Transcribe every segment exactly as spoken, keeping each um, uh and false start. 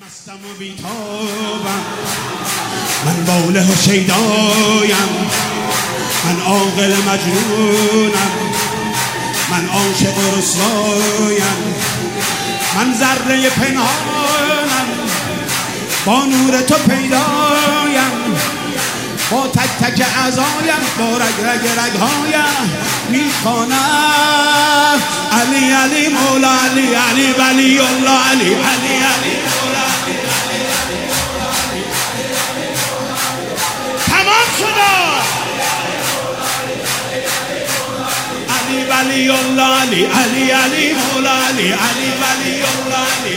مستم و بیتابم، من واله و شیدایم، من عاقل مجنونم، من عاشق و رسوایم، من ذره پنهانم، با نور تو پیدایم، با تک تک اعضایم، با رگ رگ رگهایم میخوانم علی علی مولا علی علی ولی الله علی علی علی مولا علی علی تمام شد علی ولی الله علی علی علی مولا علی علی ولی الله علی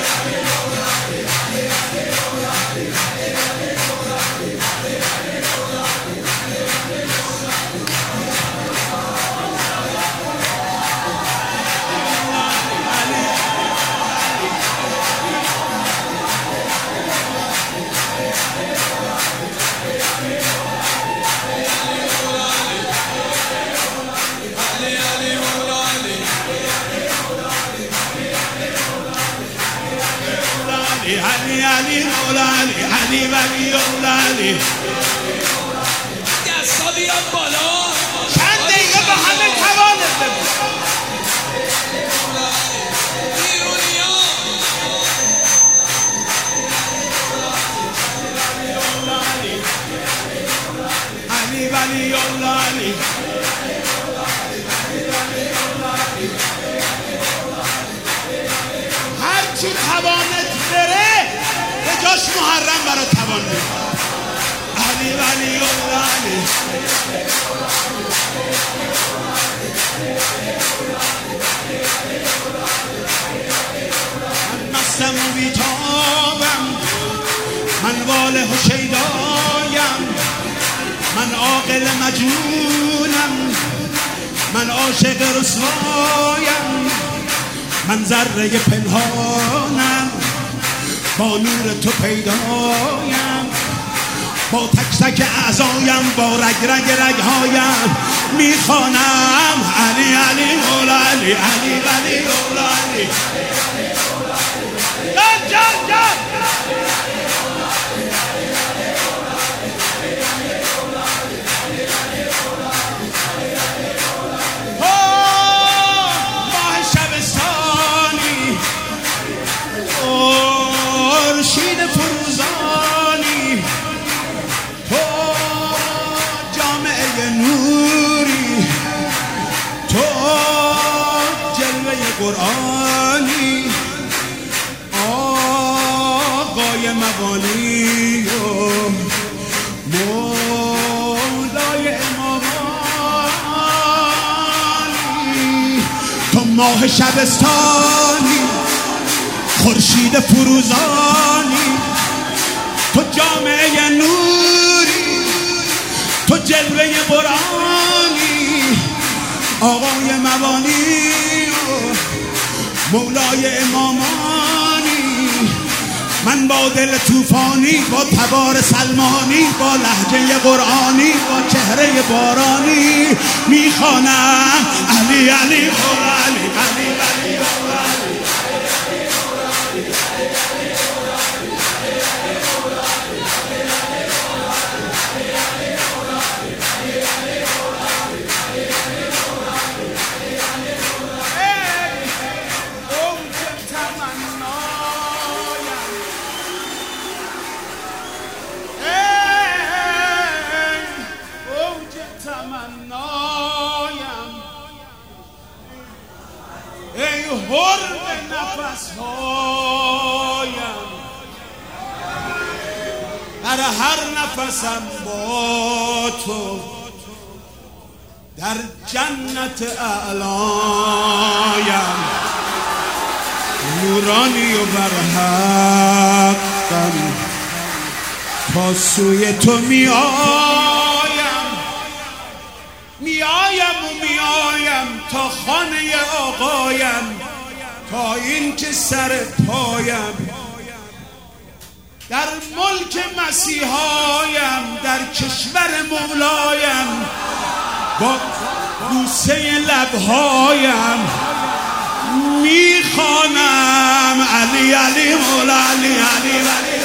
علی علی مولا علی علی ولی الله علی دستا بیاد بالا چند دقیقه به همه توانت بگو علی ولی الله علی هرچی توانت بره به جاش محرم برای توان بره علی ولی الله علی من مستم و بیتابم، من واله و شیدایم، من عاقل مجنونم، من عاشق رسوایم، من ذره پنهانم، با نور تو پیدایم، با تک تک اعضایم، با رگ رگ رگهایم میخوانم علی علی مولا علی علی ولی مولا علی جان جان جان خورشید فروزانی، تو جامعه نوری، تو جلوه قرآنی، آقای مبانی و مولای امامانی، تو ماه شبستانی، خورشید فروزانی، تو جامعه نوری، تو جلوه قرآنی، آقای مبانی و مولای امامانی، من با دل توفانی، با تبار سلمانی، با لهجه قرآنی، با چهره بارانی میخوانم علی علی مولا علی علی ولی الله علی ای حرم نفس هایم، در هر نفسم با تو در جنت اعلایم، نورانی و برحقم تا سوی تو می آیم، می آیم و می آیم تا خانه آقایم، تا این که سر پایم در ملک مسیحایم، در کشور مولایم، با بوسه لبهایم میخوانم علی علی مولا علی علی علی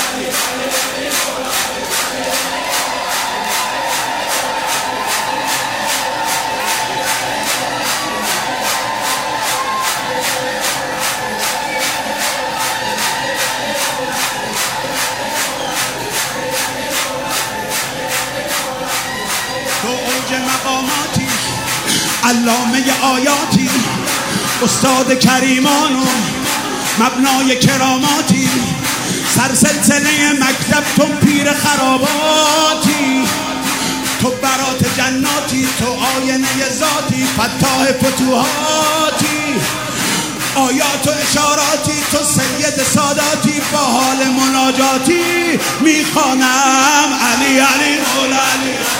تو اوج مقاماتی علامه آیاتی استاد کریمان و مبنای کراماتی سرسلسله مکتب تو پیر خراباتی تو برات جناتی تو آینه ذاتی فتاح فتوحاتی آیات و اشاراتی تو سید ساداتی با حال مناجاتی میخوانم علی علی مولا علی